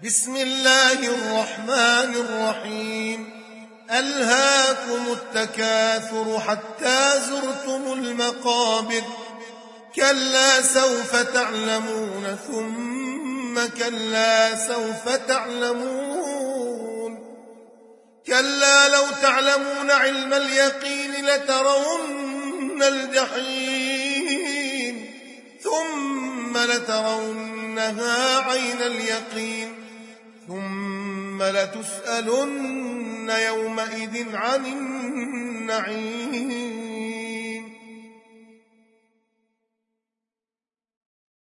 بسم الله الرحمن الرحيم ألهاكم التكاثر حتى زرتم المقابر كلا سوف تعلمون ثم كلا سوف تعلمون كلا لو تعلمون علم اليقين لترون الجحيم ثم لترونها عين اليقين ثم لتسألن يومئذ عن النعيم